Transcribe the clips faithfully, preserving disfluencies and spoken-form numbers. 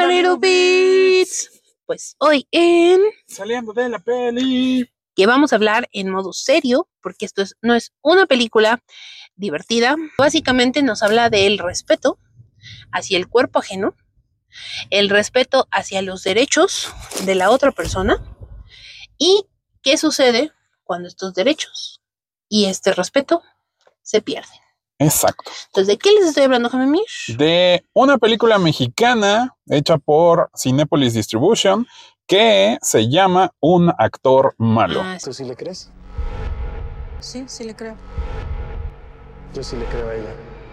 Little Bits. Pues hoy en Saliendo de la peli, que vamos a hablar en modo serio, porque esto es, no es una película divertida. Básicamente nos habla del respeto hacia el cuerpo ajeno, el respeto hacia los derechos de la otra persona y qué sucede cuando estos derechos y este respeto se pierden. exacto. Entonces, ¿de qué les estoy hablando, Jaime Mish? De una película mexicana hecha por Cinépolis Distribution que se llama Un actor malo. Ah, ¿Tú sí le crees? Sí, sí le creo. Yo sí le creo a ella.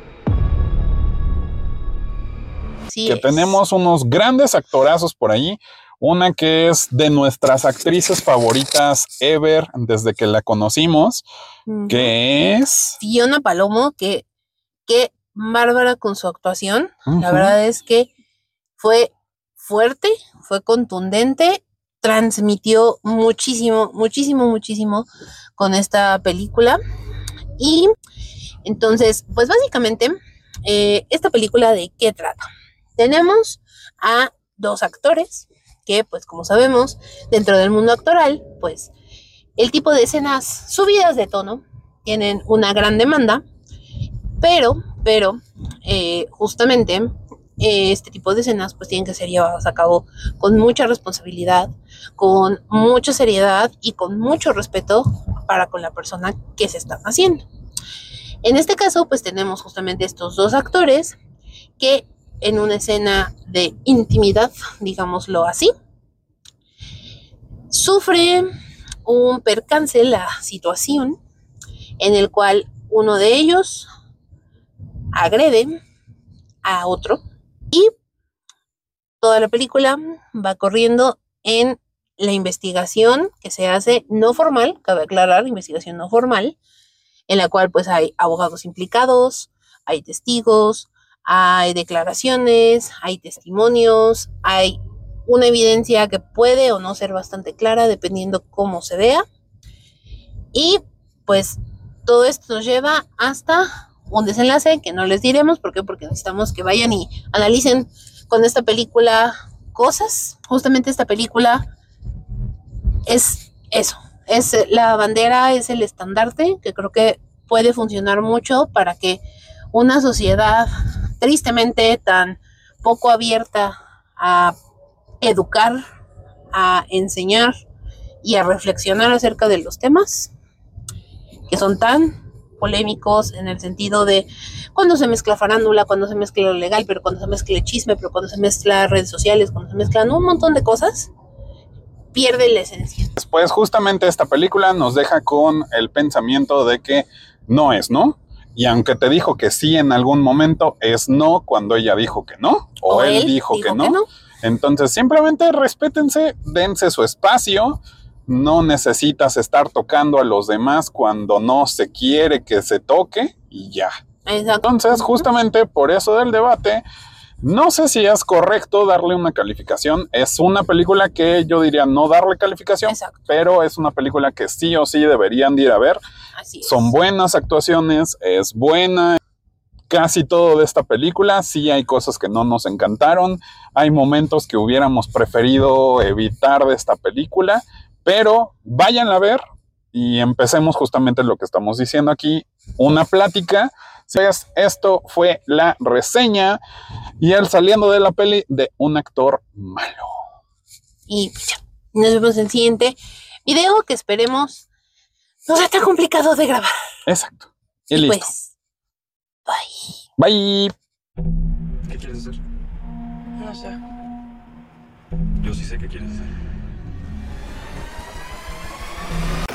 sí Que es. tenemos unos grandes actorazos por ahí. Una que es de nuestras actrices favoritas ever desde que la conocimos, Ujú. que es... Fiona Palomo, que qué bárbara con su actuación. Ujú. La verdad es que fue fuerte, fue contundente, transmitió muchísimo, muchísimo, muchísimo con esta película. Y entonces, pues básicamente, eh, esta película ¿de qué trata? Tenemos a dos actores que, pues como sabemos, dentro del mundo actoral, pues el tipo de escenas subidas de tono tienen una gran demanda, pero, pero, eh, justamente eh, este tipo de escenas pues tienen que ser llevadas a cabo con mucha responsabilidad, con mucha seriedad y con mucho respeto para con la persona que se están haciendo. En este caso pues tenemos justamente estos dos actores que en una escena de intimidad, digámoslo así, sufre un percance la situación en el cual uno de ellos agrede a otro y toda la película va corriendo en la investigación que se hace no formal, cabe aclarar, investigación no formal, en la cual pues hay abogados implicados, hay testigos, hay declaraciones, hay testimonios, hay una evidencia que puede o no ser bastante clara dependiendo cómo se vea. Y pues todo esto nos lleva hasta un desenlace que no les diremos. ¿Por qué? Porque necesitamos que vayan y analicen con esta película cosas. Justamente esta película es eso, es la bandera, es el estandarte que creo que puede funcionar mucho para que una sociedad tristemente tan poco abierta a educar, a enseñar y a reflexionar acerca de los temas que son tan polémicos en el sentido de cuando se mezcla farándula, cuando se mezcla lo legal, pero cuando se mezcla el chisme, pero cuando se mezcla redes sociales, cuando se mezclan un montón de cosas, pierde la esencia. Después justamente esta película nos deja con el pensamiento de que no es no. Y aunque te dijo que sí en algún momento, es no cuando ella dijo que no. O, o él, él dijo, dijo que, no. que no. Entonces simplemente respétense, dense su espacio. No necesitas estar tocando a los demás cuando no se quiere que se toque y ya. Exacto. Entonces, justamente por eso del debate, no sé si es correcto darle una calificación. Es una película que yo diría no darle calificación, exacto, pero es una película que sí o sí deberían de ir a ver. Así es. Son buenas actuaciones, es buena casi todo de esta película. Sí hay cosas que no nos encantaron, hay momentos que hubiéramos preferido evitar de esta película, pero váyanla a ver y empecemos justamente lo que estamos diciendo aquí, una plática. Esto fue la reseña y el saliendo de la peli de Un actor malo. Y ya, nos vemos en el siguiente video que esperemos no sea tan complicado de grabar. Exacto. Y, y listo. Pues, bye. Bye. ¿Qué quieres hacer? No sé. Yo sí sé qué quieres hacer.